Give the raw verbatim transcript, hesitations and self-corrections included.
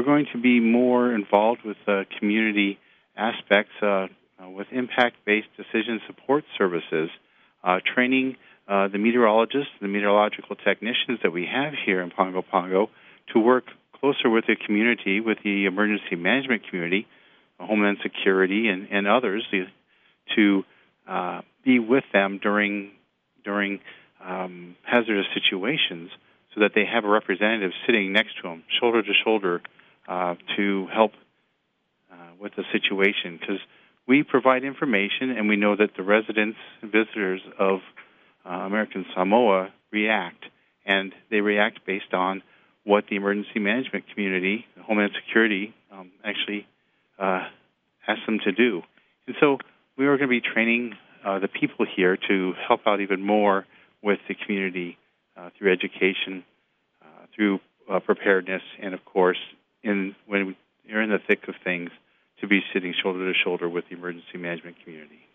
we're going to be more involved with uh, community aspects, uh, uh, with impact-based decision support services, uh, training uh, the meteorologists, the meteorological technicians that we have here in Pago Pago to work closer with the community, with the emergency management community, Homeland Security, and, and others, to uh, be with them during during um, hazardous situations, so that they have a representative sitting next to them, shoulder to shoulder, uh, to help uh, with the situation. Because we provide information, and we know that the residents and visitors of uh, American Samoa react, and they react based on what the emergency management community, Homeland Security, um, actually uh, asks them to do. And so we are going to be training uh, the people here to help out even more with the community uh, through education, uh, through uh, preparedness, and, of course, in when you're in the thick of things, to be sitting shoulder to shoulder with the emergency management community.